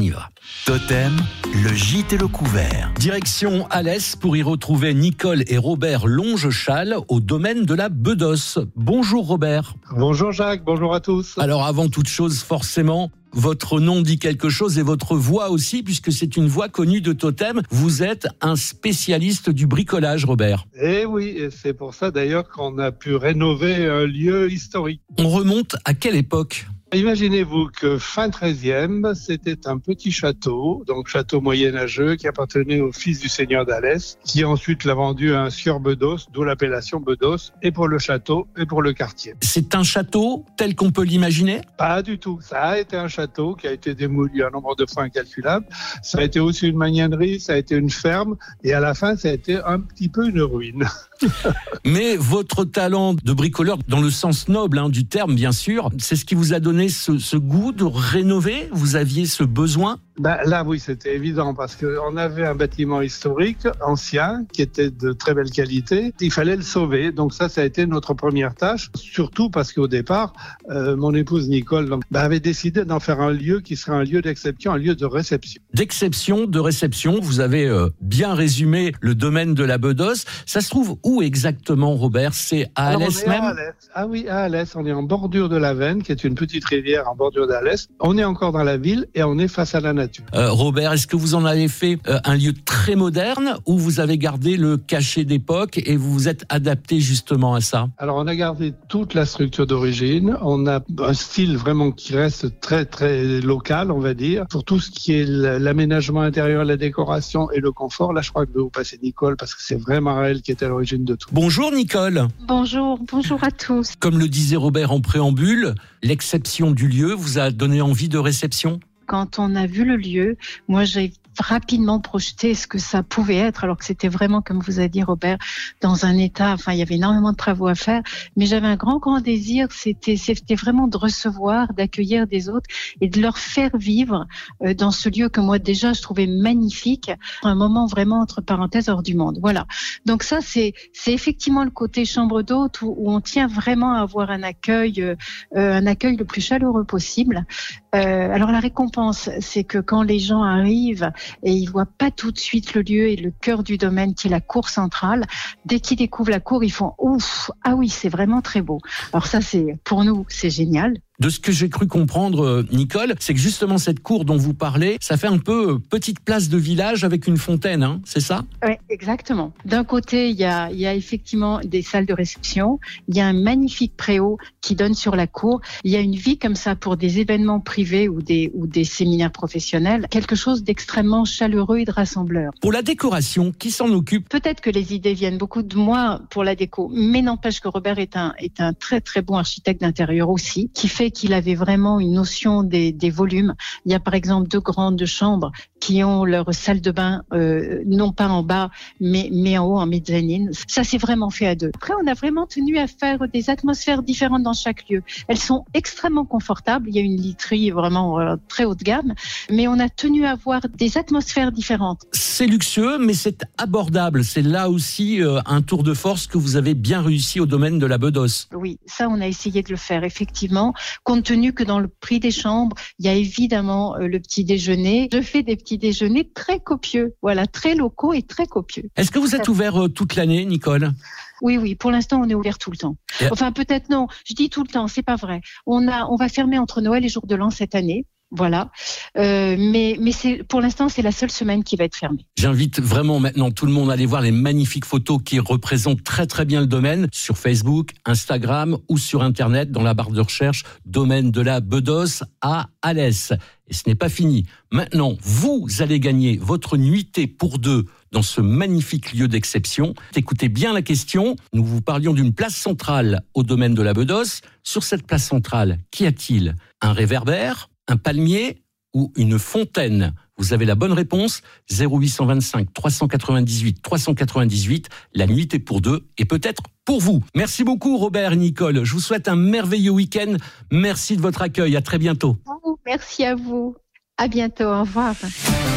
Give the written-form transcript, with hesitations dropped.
y va. Totem, le gîte et le couvert. Direction Alès pour y retrouver Nicole et Robert Longechal au domaine de la Bedosse. Bonjour Robert. Bonjour Jacques, bonjour à tous. Alors avant toute chose, forcément, votre nom dit quelque chose et votre voix aussi, puisque c'est une voix connue de Totem. Vous êtes un spécialiste du bricolage, Robert. Eh oui, et c'est pour ça d'ailleurs qu'on a pu rénover un lieu historique. On remonte à quelle époque ? Imaginez-vous que fin 13e, c'était un petit château, donc château moyenâgeux qui appartenait au fils du seigneur d'Alès, qui ensuite l'a vendu à un sieur Bedosse, d'où l'appellation Bedosse, et pour le château et pour le quartier. C'est un château tel qu'on peut l'imaginer ? Pas du tout. Ça a été un château qui a été démoli un nombre de fois incalculable. Ça a été aussi une magnanerie, ça a été une ferme, et à la fin, ça a été un petit peu une ruine. Mais votre talent de bricoleur, dans le sens noble du terme, bien sûr, c'est ce qui vous a donné ce goût de rénover ? Vous aviez ce besoin ? Là, oui, c'était évident parce qu'on avait un bâtiment historique ancien qui était de très belle qualité. Il fallait le sauver. Donc ça a été notre première tâche. Surtout parce qu'au départ, mon épouse Nicole avait décidé d'en faire un lieu qui serait un lieu d'exception, un lieu de réception. D'exception, de réception. Vous avez bien résumé le domaine de la Bedosse. Ça se trouve où exactement, Robert ? C'est à Alès même ? À Alès. Ah oui, à Alès. On est en bordure de la Venne, qui est une petite rivière en bordure d'Alès. On est encore dans la ville et on est face à la nature. Robert, est-ce que vous en avez fait un lieu très moderne ou vous avez gardé le cachet d'époque et vous vous êtes adapté justement à ça ? Alors, on a gardé toute la structure d'origine. On a un style vraiment qui reste très, très local, on va dire. Pour tout ce qui est l'aménagement intérieur, la décoration et le confort, là, je crois que je vais vous passer Nicole parce que c'est vraiment elle qui est à l'origine de tout. Bonjour Nicole. Bonjour à tous. Comme le disait Robert en préambule, l'exception du lieu vous a donné envie de réception ? Quand on a vu le lieu, moi j'ai rapidement projeté ce que ça pouvait être, alors que c'était vraiment, comme vous a dit Robert, dans un état, il y avait énormément de travaux à faire, mais j'avais un grand désir, c'était vraiment de recevoir, d'accueillir des autres et de leur faire vivre dans ce lieu que moi déjà je trouvais magnifique, un moment vraiment entre parenthèses hors du monde. Voilà. Donc ça c'est effectivement le côté chambre d'hôte où on tient vraiment à avoir un accueil le plus chaleureux possible. Alors la récompense, c'est que quand les gens arrivent et ils voient pas tout de suite le lieu et le cœur du domaine qui est la cour centrale, dès qu'ils découvrent la cour, ils font ouf, ah oui, c'est vraiment très beau. Alors ça, pour nous, c'est génial. De ce que j'ai cru comprendre, Nicole, c'est que justement cette cour dont vous parlez, ça fait un peu petite place de village avec une fontaine, c'est ça ? Oui, exactement. D'un côté, il y a effectivement des salles de réception, il y a un magnifique préau qui donne sur la cour, il y a une vie comme ça pour des événements privés ou des séminaires professionnels, quelque chose d'extrêmement chaleureux et de rassembleur. Pour la décoration, qui s'en occupe ? Peut-être que les idées viennent beaucoup de moi pour la déco, mais n'empêche que Robert est un très très bon architecte d'intérieur aussi, qui fait qu'il avait vraiment une notion des volumes. Il y a par exemple 2 grandes chambres qui ont leur salle de bain, non pas en bas, mais en haut, en mezzanine. Ça, c'est vraiment fait à 2. Après, on a vraiment tenu à faire des atmosphères différentes dans chaque lieu. Elles sont extrêmement confortables. Il y a une literie vraiment très haut de gamme, mais on a tenu à avoir des atmosphères différentes. C'est luxueux, mais c'est abordable. C'est là aussi un tour de force que vous avez bien réussi au domaine de la Bedosse. Oui, ça, on a essayé de le faire, effectivement. Compte tenu que dans le prix des chambres, il y a évidemment le petit déjeuner. Je fais des petits déjeuners très copieux, voilà, très locaux et très copieux. Est-ce que vous êtes ouvert toute l'année, Nicole ? Oui, pour l'instant, on est ouvert tout le temps. Enfin, peut-être non, je dis tout le temps, c'est pas vrai. On va fermer entre Noël et Jour de l'An cette année. Voilà, mais pour l'instant c'est la seule semaine qui va être fermée. J'invite vraiment maintenant tout le monde à aller voir les magnifiques photos qui représentent très très bien le domaine sur Facebook, Instagram ou sur Internet dans la barre de recherche domaine de la Bedosse à Alès. Et ce n'est pas fini. Maintenant, vous allez gagner votre nuitée pour 2 dans ce magnifique lieu d'exception. Écoutez bien la question. Nous vous parlions d'une place centrale au domaine de la Bedosse. Sur cette place centrale, qu'y a-t-il ? Un réverbère ? Un palmier ou une fontaine ? Vous avez la bonne réponse, 0825 398 398. La nuitée pour 2 et peut-être pour vous. Merci beaucoup Robert et Nicole. Je vous souhaite un merveilleux week-end. Merci de votre accueil. À très bientôt. Merci à vous. À bientôt. Au revoir.